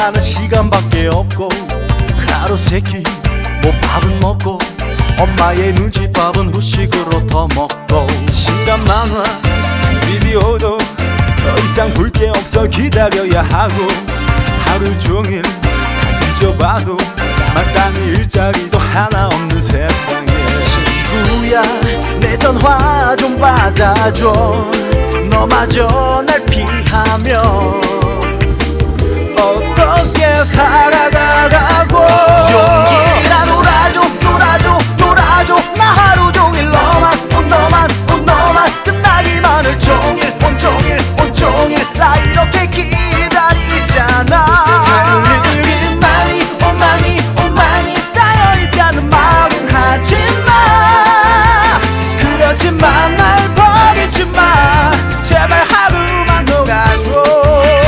나는 시간밖에 없고 하루 세끼 뭐 밥은 먹고 엄마의 눈칫밥은 후식으로 더 먹고 시간 만화 비디오도 더 이상 볼 게 없어 기다려야 하고 하루 종일 뒤져봐도 마땅히 일자리도 하나 없는 세상에 친구야 내 전화 좀 받아줘 너마저 날 피하면 어떻게 살아가라고 용기라 놀아줘 나 하루 종일 너만 끝나기만 을 온종일 나 이렇게 기다리잖아 할 일이 많이 쌓여있다는 말은 하지마 그렇지만 날 버리지마 제발 하루만 녹아줘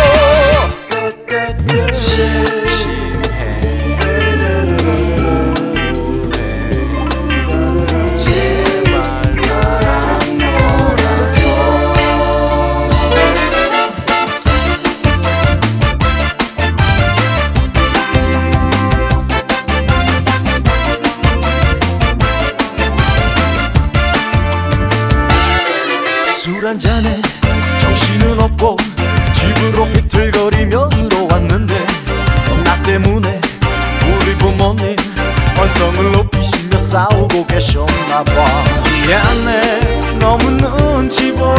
술 한잔에 정신은 없고 집으로 비틀거리며 들어왔는데 나 때문에 우리 부모님 언성을 높이시며 싸우고 계셨나봐 미안해 너무 눈치 보여